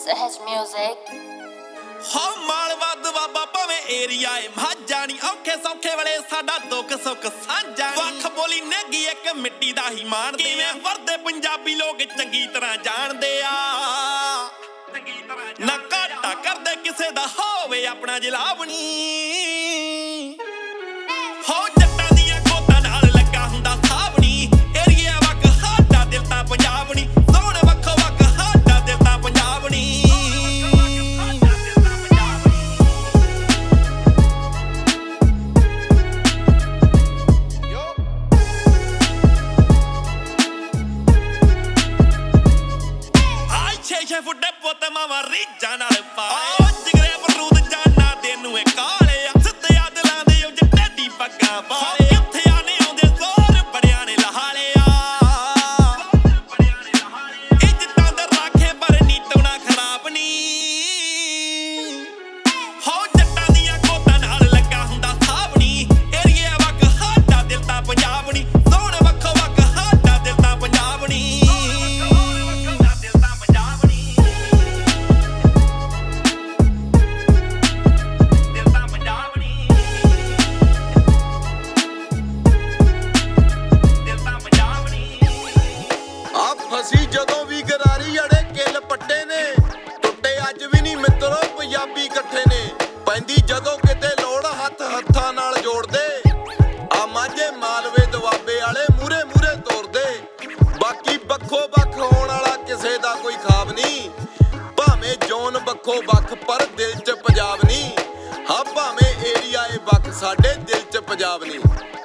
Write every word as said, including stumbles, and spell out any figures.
Sahaj Music. ਹੋ ਮਾਲਵਾ ਦਵਾਬਾ ਭਾਵੇਂ area ਏ ਮਾਝਾ ਨੀ ਔਖੇ ਸੌਖੇ ਵੇਲੇ ਸਾਡਾ ਦੁੱਖ ਸੁੱਖ ਸਾਂਝਾ ਨੀ ਵੱਖ ਬੋਲੀ ਨੇਗੀ ਇੱਕ ਮਿੱਟੀ ਦਾ ਹੀ ਮਾਣਦੇ ਕਿਵੇਂ ਵਰਦੇ ਪੰਜਾਬੀ ਲੋਕ ਚੰਗੀ ਤਰ੍ਹਾਂ ਜਾਣਦੇ ਆ ਚੰਗੀ ਤਰ੍ਹਾਂ ਨਾ ਘਾਟਾ ਕਰਦੇ ਕਿਸੇ ਦਾ ਹੋਵੇ ਆਪਣਾ ਜਲਾਵਣੀ ਹੋ ਜੱਟਾਂ ਦੀਆਂ ਗੋਤਾਂ ਨਾਲ ਲੱਗਾ ਹੁੰਦਾ ਸਾਵਣੀ ਏਰੀਆ ਵਕ ਸਾਡਾ ਦਿਲ ਤਾਂ ਪੰਜਾਬ ਨੀ ਸੋਹਣ ਵੱਖੋ ਵੱਖ ਸਾਡਾ ਦਿਲ ਤਾਂ ਪੰਜਾਬ ਨੀ ਛੇ ਫੁੱਟੇ ਪੁੱਤ ਮਾਵਾ ਰੀਜਾਂ ਨਾਲ ਪਾਏ ਜਿਗਰੇ ਬਰੂਦ ਜਾਨਾ ਦੇ ਨੂੰ ਇਹ ਕਾਲੇ ਆ ਸਿੱਧੇ ਆ ਦਿਲਾਂ ਦੇ ਉਹ ਜੱਟੀ ਪੱਗਾਂ ਪਾਏ ਕਿੱਥੇ ਆਨੇ ਆਉਂਦੇ ਜ਼ੋਰ ਬੜਿਆਂ ਨੇ ਲਹਾਲੇ ਆ ਬੜਿਆਂ ਨੇ ਲਹਾਲੇ ਇੱਜ਼ਤਾਂ ਦੇ ਰਾਖੇ ਪਰ ਨੀਤੋਂ ਨਾ ਖਰਾਬ ਨੀ ਹੋ ਜੱਟਾਂ ਦੀਆਂ ਗੋਤਾਂ ਨਾਲ ਲੱਗਾ ਹੁੰਦਾ ਸਾਵਣੀ ਏਰੀਆ ਵਕ ਸਾਡਾ ਦਿਲ ਤਾਂ ਪੰਜਾਬ ਨੀ ਸੋਹਣ ਵੱਖੋ ਵੱਖ ਸਾਡਾ ਦਿਲ ਤਾਂ ਪੰਜਾਬ ਨੀ ਅਸੀਂ ਜਦੋਂ ਵੀ ਗਰਾਰੀ ਅੜੇ ਕਿੱਲ ਪੱਟੇ ਨੇ ਟੁੱਟੇ ਅੱਜ ਵੀ ਨਹੀਂ ਮਿੱਤਰੋ ਪੰਜਾਬੀ ਇਕੱਠੇ ਨੇ ਪੈਂਦੀ ਜਦੋਂ ਕਿਤੇ ਲੋੜ ਹੱਥ ਹੱਥਾਂ ਨਾਲ ਜੋੜਦੇ ਆ ਮਾਝੇ ਮਾਲਵੇ ਦਵਾਬੇ ਵਾਲੇ ਮੂਰੇ ਮੂਰੇ ਤੋਰਦੇ ਬਾਕੀ ਵੱਖੋ ਵੱਖ ਹੋਣ ਵਾਲਾ ਕਿਸੇ ਦਾ ਕੋਈ ਖਾਬ ਨਹੀਂ ਭਾਵੇਂ ਜੋਨ ਵੱਖੋ ਵੱਖ ਪਰ ਦਿਲ 'ਚ ਪੰਜਾਬ ਨਹੀਂ ਹਾਂ ਭਾਵੇਂ ਏਰੀਆ ਏ ਵੱਖ ਸਾਡੇ ਦਿਲ 'ਚ ਪੰਜਾਬ ਨਹੀਂ।